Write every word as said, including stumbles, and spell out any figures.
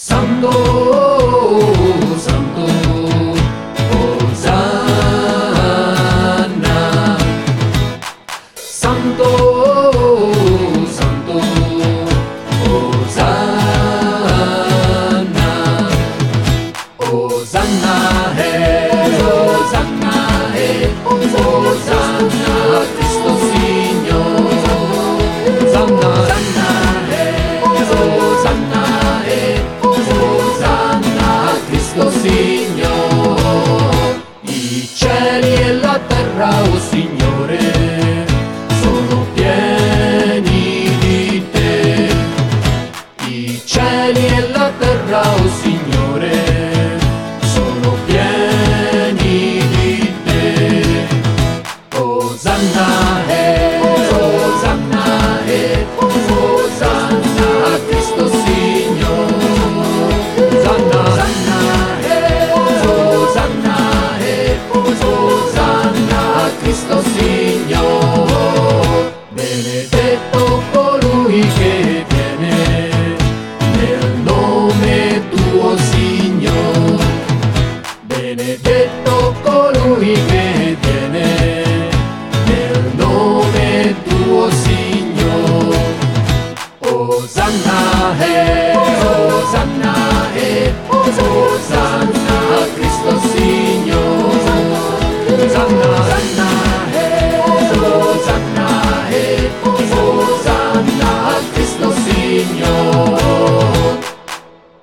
Santo, Santo, Osanna. Santo, Santo, Osanna. Osanna, hey, Osanna, hey, Osanna, Cristo Signore. Osanna, Osanna, hey, Osanna, hey, Osanna, Cristo Signore. I cieli e la terra, o oh Signore, sono pieni di te. I cieli e la terra, o oh Signore, sono pieni di te. Osanna, hey, Osanna, hey, Osanna, Cristo Signore. Osanna, Osanna, hey, Osanna, hey, Osanna, Cristo Signore. Benedetto colui che viene nel nome tuo, Signore. Benedetto colui che viene nel nome tuo, Signore. Osanna, hey.